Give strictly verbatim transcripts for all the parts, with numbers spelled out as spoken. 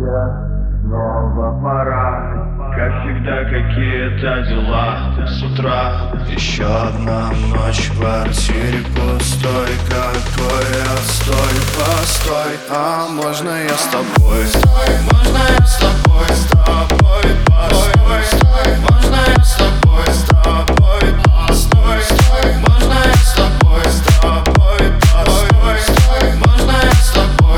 снова пора. Как всегда, какие-то дела с утра. Еще одна ночь в квартире пустой, как твой отстой. Постой, а можно я с тобой? Можно я с тобой, с тобой, постой. Можно я с тобой, с тобой, постой. Можно я с тобой, с тобой, постой. Можно я с тобой?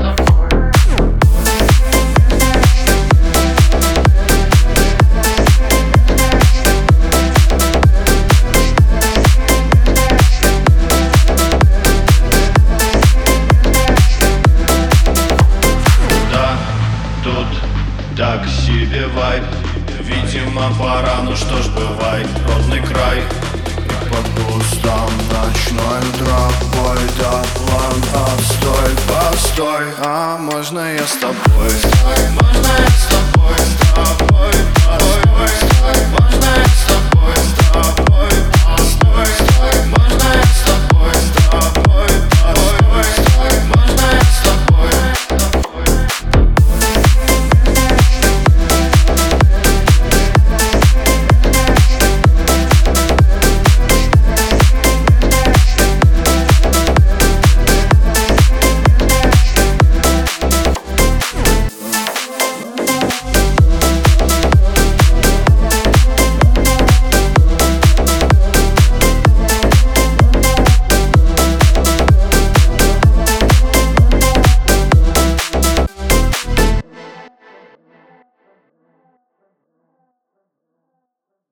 Так себе вайб, видимо пора, ну что ж бывай, родный край. Под кустом ночной тропой, да ладно, стой, постой, а можно я с тобой? Можно я с тобой, с тобой, постой.